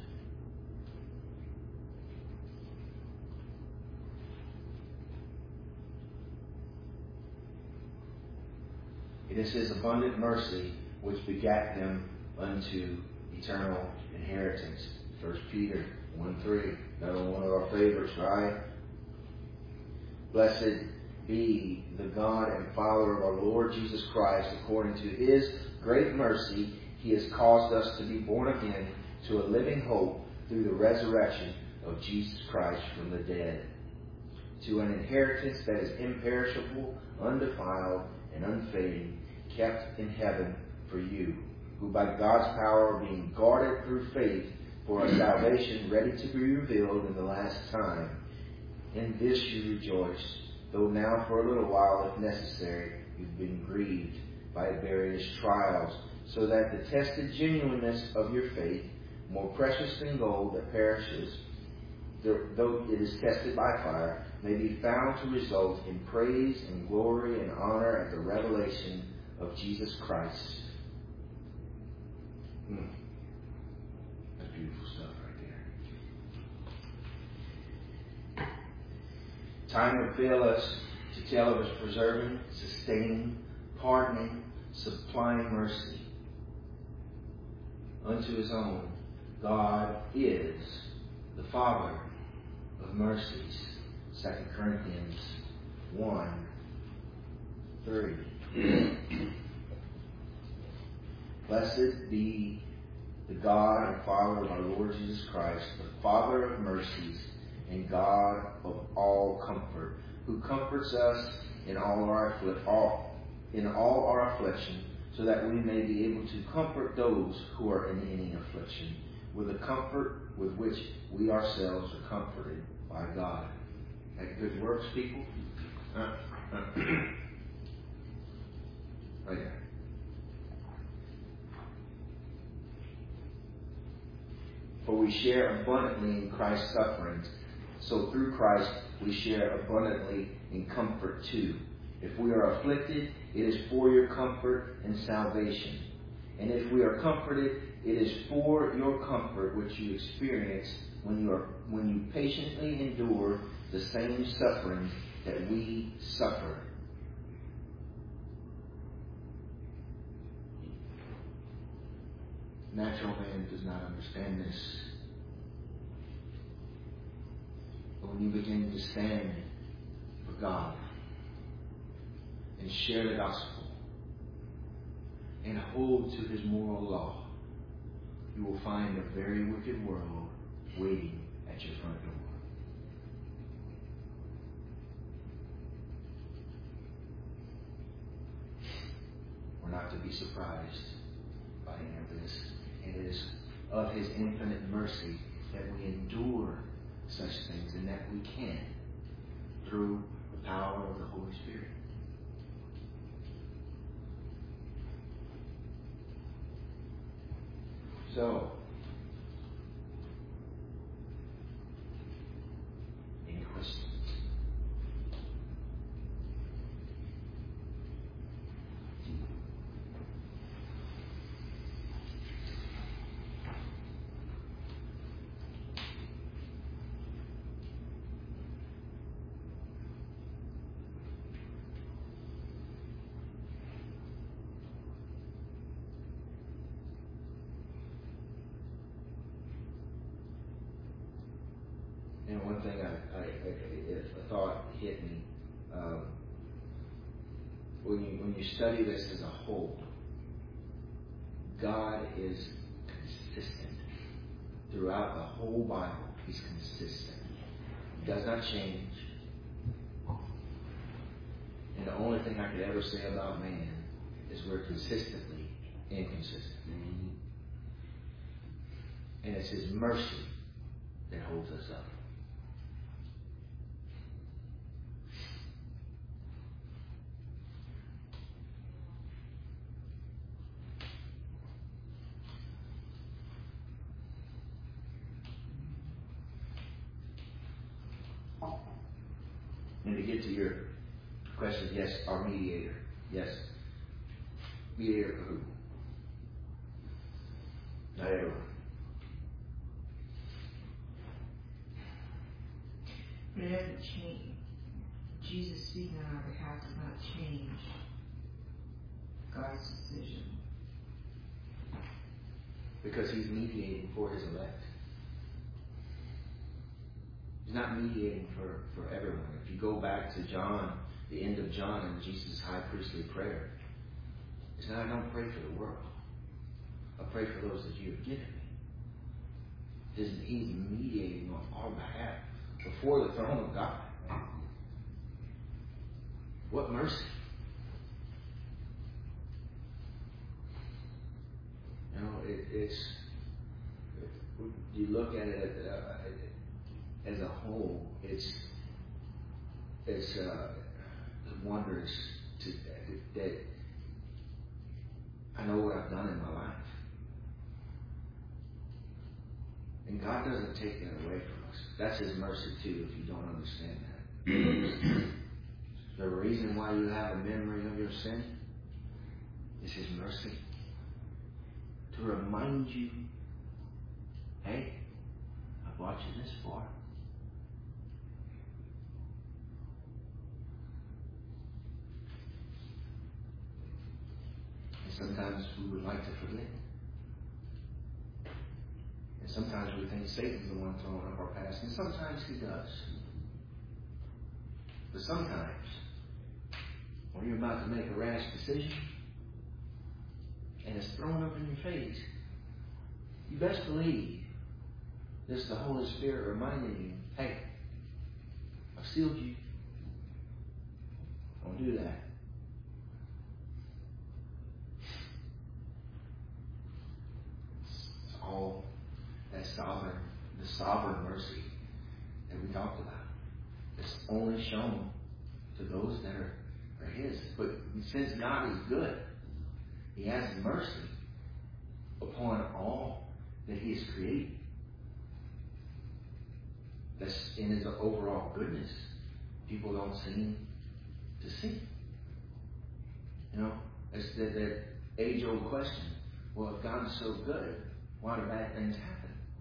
It is His abundant mercy which begat them unto eternal inheritance. First Peter one three, another one of our favorites, right? Blessed be the God and Father of our Lord Jesus Christ. According to His great mercy, He has caused us to be born again to a living hope through the resurrection of Jesus Christ from the dead, to an inheritance that is imperishable, undefiled, and unfading, kept in heaven for you, who by God's power are being guarded through faith for a salvation ready to be revealed in the last time. In this you rejoice, though now for a little while, if necessary, you've been grieved by various trials, so that the tested genuineness of your faith, more precious than gold that perishes, though it is tested by fire, may be found to result in praise and glory and honor at the revelation of Jesus Christ. Hmm. That's beautiful stuff right there. Time would fail us to tell of His preserving, sustaining, pardoning, supplying mercy unto His own. God is the Father of mercies. Second Corinthians one three. Blessed be the God and Father of our Lord Jesus Christ, the Father of mercies and God of all comfort, who comforts us in all our afflic- all, in all our affliction, so that we may be able to comfort those who are in any affliction, with the comfort with which we ourselves are comforted by God. That good works, people? Uh, uh, right there. For we share abundantly in Christ's sufferings, so through Christ we share abundantly in comfort too. If we are afflicted, it is for your comfort and salvation. And if we are comforted, it is for your comfort which you experience when you are when you patiently endure the same suffering that we suffer. Natural man does not understand this. But when you begin to stand for God and share the gospel and hold to His moral law, you will find a very wicked world waiting at at your front door. We're not to be surprised by any of this. It is of His infinite mercy that we endure such things, and that we can through the power of the Holy Spirit. So, any questions? And one thing I, I, I, a thought hit me, um, when you when you study this as a whole, God is consistent throughout the whole Bible. He's consistent. He does not change. And the only thing I could ever say about man is we're consistently inconsistent. And it's His mercy that holds us up. And to get to your question, yes, our mediator. Yes. Mediator for who? Not everyone. But it doesn't change. Jesus speaking on our behalf does not change God's decision. Because He's mediating for His elect. He's not mediating for, for everyone. If you go back to John, the end of John and Jesus' high priestly prayer, He said, I don't pray for the world. I pray for those that you have given me. He's, he's mediating on our behalf before the throne of God. What mercy. You know, it, it's, it, you look at it uh, as a whole, it's, it's uh, wondrous to, that I know what I've done in my life. And God doesn't take that away from us. That's His mercy too, if you don't understand that. The reason why you have a memory of your sin is His mercy. To remind you, hey, I brought you this far. And sometimes we would like to forget. And sometimes we think Satan's the one throwing up our past. And sometimes he does. But sometimes, when you're about to make a rash decision, and it's thrown up in your face, you best believe this is the Holy Spirit reminding you, hey, I've sealed you. Don't do that. It's all that sovereign, the sovereign mercy that we talked about. It's only shown to those that are, are His. But since God is good, He has mercy upon all that He has created. That's in His overall goodness. People don't seem to see. You know, it's that, that age-old question. Well, if God is so good, why do bad things happen?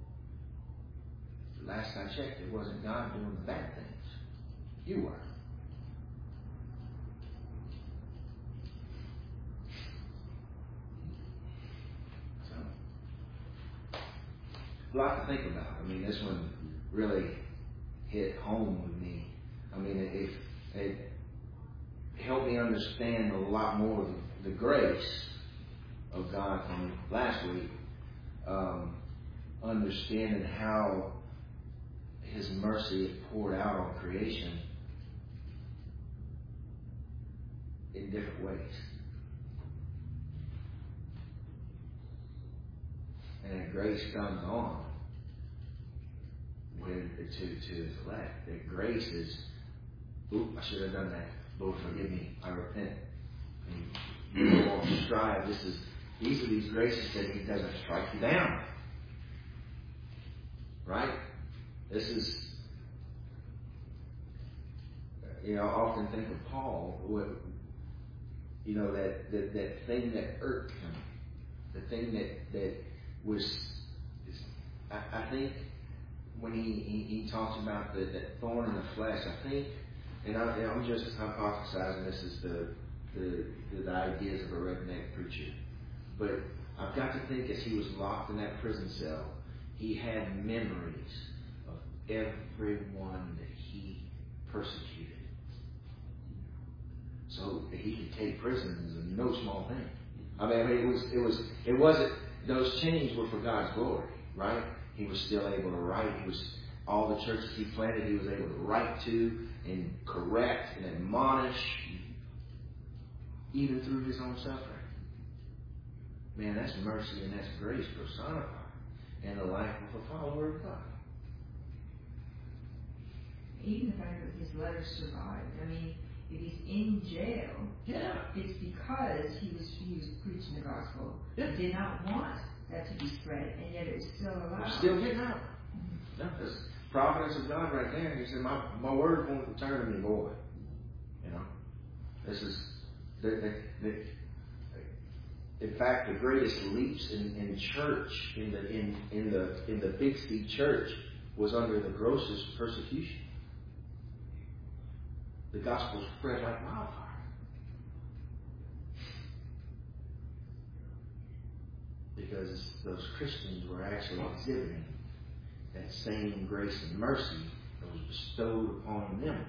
Last I checked, it wasn't God doing the bad things. You were. So, a lot to think about. I mean, this one really hit home with me. I mean, it, it, it helped me understand a lot more of the grace of God from last week. Um, understanding how His mercy is poured out on creation in different ways. And that grace comes on when to to His elect. That grace is, oop, I should have done that. Lord, forgive me. I repent. And you won't strive. This is these are these graces that He doesn't strike you down. Right? This is, you know, I often think of Paul, what, you know, that, that, that thing that irked him, the thing that, that was, is, I, I think when he, he, he talks about the, that thorn in the flesh, I think, and, I, and I'm just hypothesizing this is the, the, the, the ideas of a redneck preacher, but I've got to think as he was locked in that prison cell, he had memories of everyone that he persecuted. So that he could take prison is no small thing. I mean, I mean, it was, it was, it wasn't. Those chains were for God's glory, right? He was still able to write. He was all the churches he planted. He was able to write to and correct and admonish, even through his own suffering. Man, that's mercy and that's grace personified in the life of a follower of God. Even the fact that his letters survived. I mean, if he's in jail, yeah, it's because he was he was preaching the gospel. Yeah. He did not want that to be spread, and yet it was still allowed. It's still getting out. Mm-hmm. No, that's providence of God right there. He said, "My my word won't return to me void." You know, this is the, the, the in fact the greatest leaps in, in church in the in in the in the Big C church was under the grossest persecution. The gospel spread like wildfire. Because those Christians were actually exhibiting that same grace and mercy that was bestowed upon them,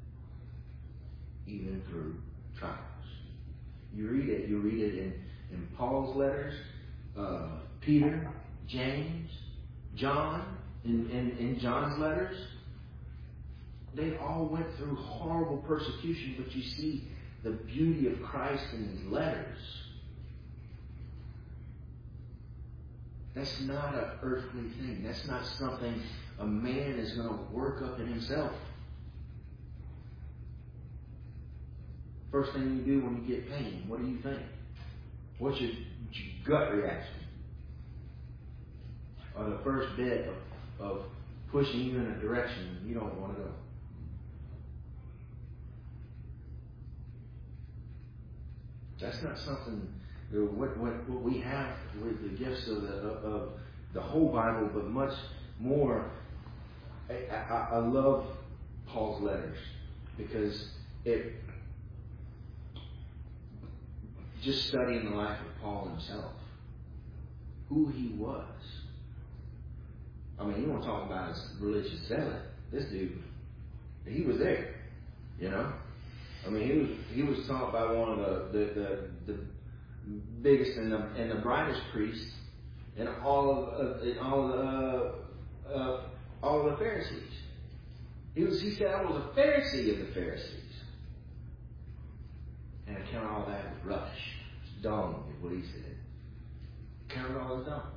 even through trials. You read it, you read it in, in Paul's letters, uh, Peter, James, John, in, in, in John's letters. They all went through horrible persecution, but you see the beauty of Christ in these letters. That's not an earthly thing. That's not something a man is going to work up in himself. First thing you do when you get pain, what do you think? What's your, your gut reaction? Or the first bit of, of pushing you in a direction you don't want to go. That's not something. What, what, what we have with the gifts of the of the whole Bible, but much more. I, I, I love Paul's letters because it just studying the life of Paul himself, who he was. I mean, you want to talk about his religious zealot? This dude, he was there, you know. I mean, he was he was taught by one of the the, the, the biggest and the, and the brightest priests in all of uh, in all of the uh, uh, all of the Pharisees. He was he said I was a Pharisee of the Pharisees, and I count all that as rubbish, it's dung, is what he said. Count it all as dung.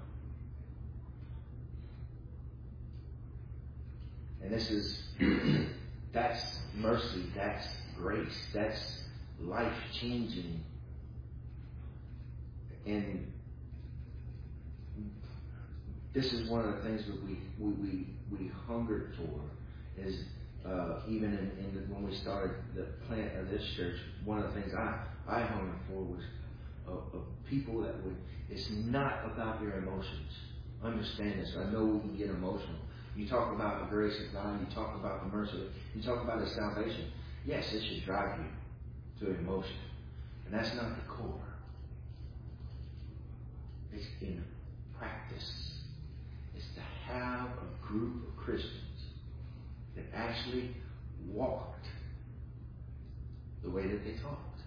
And this is that's mercy, that's grace, that's life changing. And this is one of the things that we we we, we hungered for. Is uh, even in, in the, when we started the plant of this church, one of the things I I hungered for was uh, uh, people that would. It's not about your emotions. Understand this. I know we can get emotional. You talk about the grace of God. You talk about the mercy. You talk about His salvation. Yes, it should drive you to emotion, and that's not the core. It's in practice. It's to have a group of Christians that actually walked the way that they talked.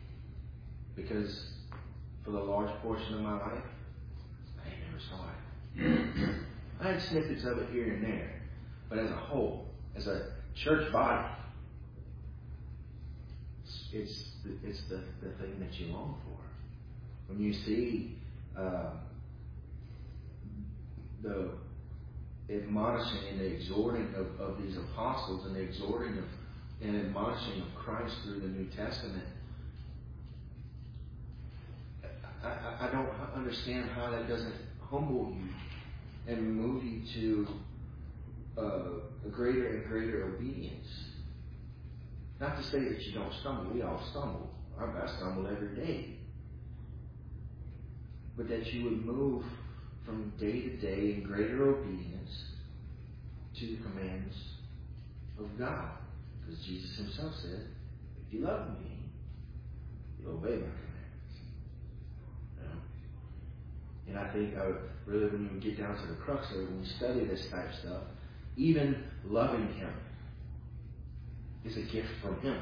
Because for the large portion of my life, I never saw it. I had snippets of it here and there. But as a whole, as a church body, it's the, it's the, the thing that you long for. When you see uh, the admonishing and the exhorting of, of these apostles and the exhorting of and admonishing of Christ through the New Testament, I, I, I don't understand how that doesn't humble you and move you to uh, a greater and greater obedience. Not to say that you don't stumble. We all stumble. I stumble every day. But that you would move from day to day in greater obedience to the commands of God. Because Jesus himself said, if you love me, you obey my commands. Yeah. And I think I would, really when you get down to the crux of it, when we study this type of stuff, even loving him is a gift from him.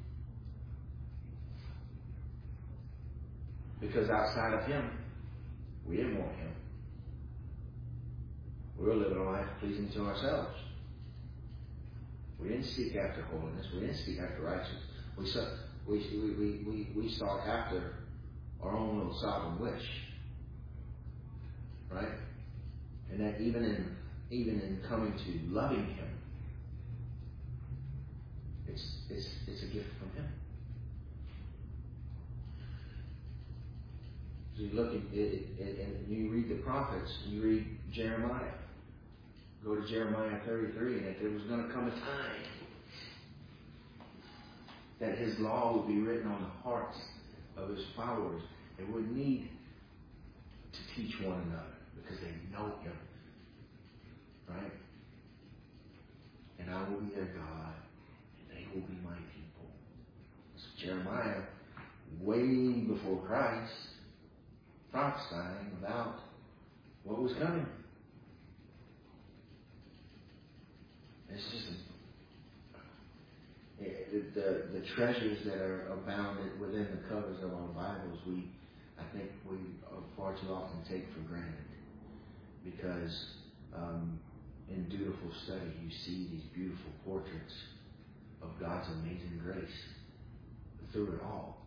Because outside of him, we didn't want him. We were living a life pleasing to ourselves. We didn't seek after holiness. We didn't seek after righteousness. We sought, we, we, we, we sought after our own little sovereign wish. Right? And that even in even in coming to loving him, it's it's it's a gift from him. So you look at it, and you read the prophets, you read Jeremiah. Go to Jeremiah thirty-three, and that there was going to come a time that his law would be written on the hearts of his followers. They would need to teach one another because they know him. Right? And I will be their God, and they will be my people. So Jeremiah, way before Christ, prophesying about what was coming. It's just it, the the treasures that are abounded within the covers of our Bibles. We, I think, we far too often take for granted because um, in dutiful study you see these beautiful portraits of God's amazing grace through it all,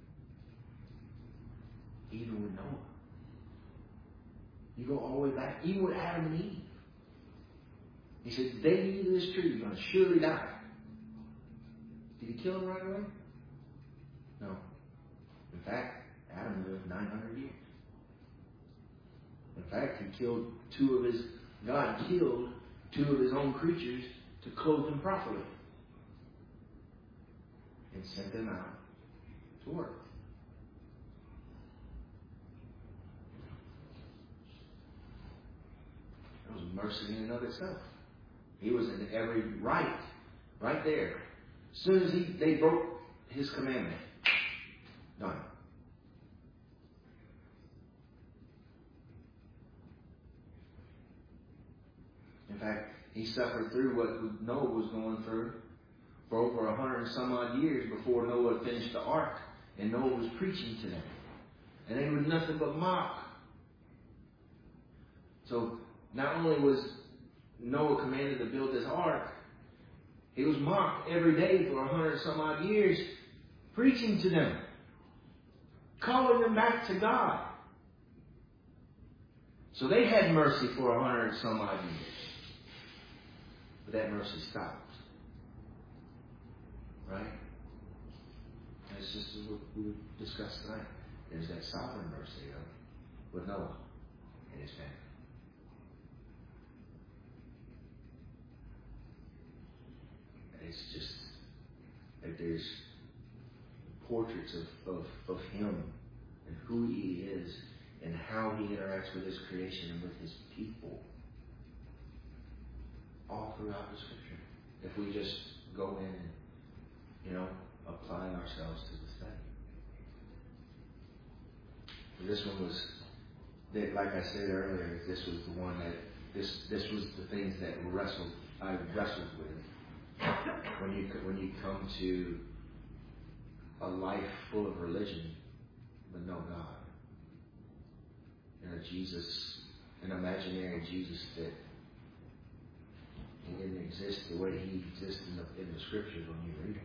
even with Noah. You go all the way back, even with Adam and Eve. He said, the day you eat of this tree, you're going to surely die. Did he kill him right away? No. In fact, Adam lived nine hundred years. In fact, he killed two of his, God killed two of his own creatures to clothe them properly. And sent them out to work. That was mercy in and of itself. He was in every right, right there. As soon as he, they broke his commandment, done. In fact, he suffered through what Noah was going through for over a hundred and some odd years before Noah finished the ark, and Noah was preaching to them. And they were nothing but mock. So not only was Noah commanded to build this ark, he was mocked every day for a hundred some odd years, preaching to them, calling them back to God. So they had mercy for a hundred some odd years. But that mercy stopped. Right? And it's just what we discussed tonight. There's that sovereign mercy of with Noah and his family. It's just that there's portraits of, of, of him and who he is and how he interacts with his creation and with his people all throughout the Scripture. If we just go in and, you know, apply ourselves to the study. This one was, that, like I said earlier, this was the one that, this this was the things that wrestled, I wrestled with. When you when you come to a life full of religion, but no God, and a Jesus an imaginary Jesus that he didn't exist the way he exists in the, in the scriptures when you read it.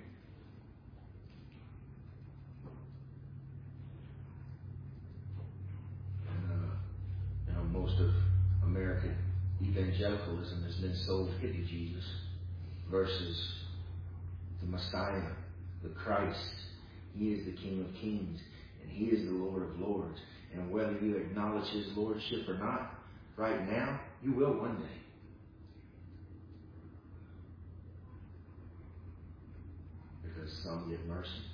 And, uh, you know, most of American evangelicalism has been sold hippie Jesus versus the Messiah, the Christ. He is the King of Kings, and He is the Lord of Lords. And whether you acknowledge His Lordship or not, right now, you will one day. Because some get mercy,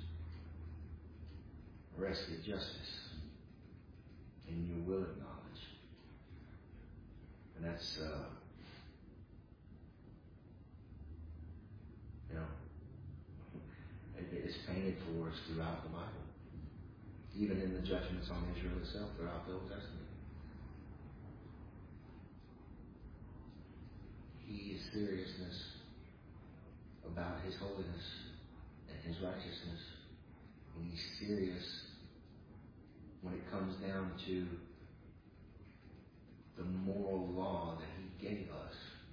the rest get justice. And you will acknowledge. And that's, uh, you know, it, it's painted for us throughout the Bible. Even in the judgments on Israel itself throughout the Old Testament. He is seriousness about His holiness and His righteousness. And He's serious when it comes down to the moral law that He gave us.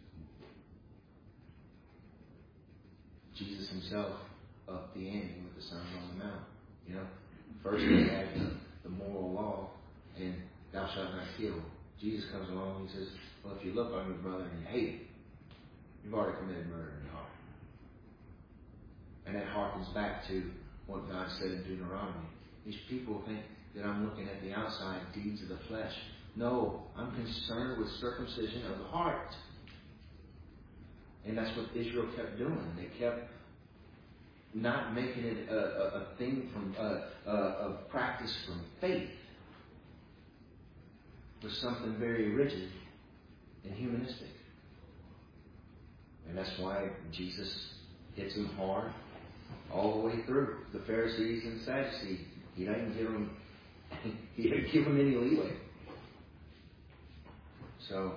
Jesus Himself upped the ante with the Sermon on the Mount. You know, first He had the, the moral law, and thou shalt not kill. Jesus comes along and He says, well, if you look on your brother and you hate him, you've already committed murder in your heart. And that harkens back to what God said in Deuteronomy. These people think that I'm looking at the outside deeds of the flesh. No, I'm concerned with circumcision of the heart. And that's what Israel kept doing. They kept not making it a, a, a thing from a, a, of practice from faith. It was something very rigid and humanistic. And that's why Jesus hits them hard all the way through. The Pharisees and Sadducees, He didn't give them, He didn't give them any leeway. So,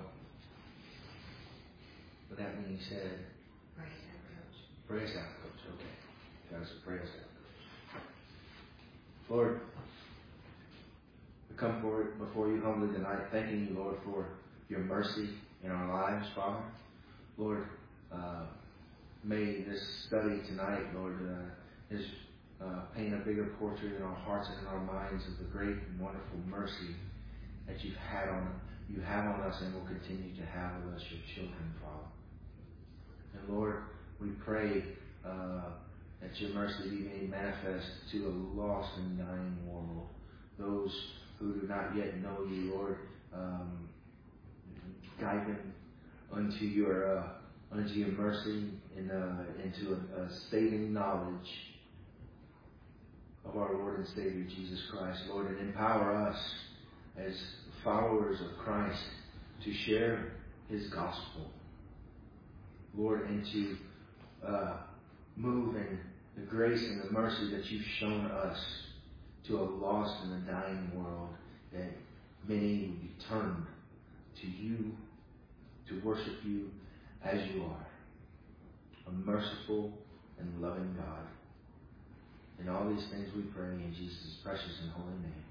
with that being said, Praise out, Coach. Praise out, Coach. Okay. That was a praise out, Coach. Lord, we come forward before you humbly tonight, thanking you, Lord, for your mercy in our lives, Father. Lord, uh, may this study tonight, Lord, uh, is uh, paint a bigger portrait in our hearts and in our minds of the great and wonderful mercy that you've had on you have on us and will continue to have with us, your children, Father. And Lord, we pray uh, that your mercy be made manifest to a lost and dying world. Those who do not yet know you, Lord, um, guide them unto your uh, unto your mercy and uh, into a, a saving knowledge of our Lord and Savior Jesus Christ, Lord, and empower us as followers of Christ to share His gospel, Lord, and to uh, move in the grace and the mercy that you've shown us to a lost and a dying world, that many would be turned to you, to worship you as you are, a merciful and loving God. In all these things we pray in Jesus' precious and holy name.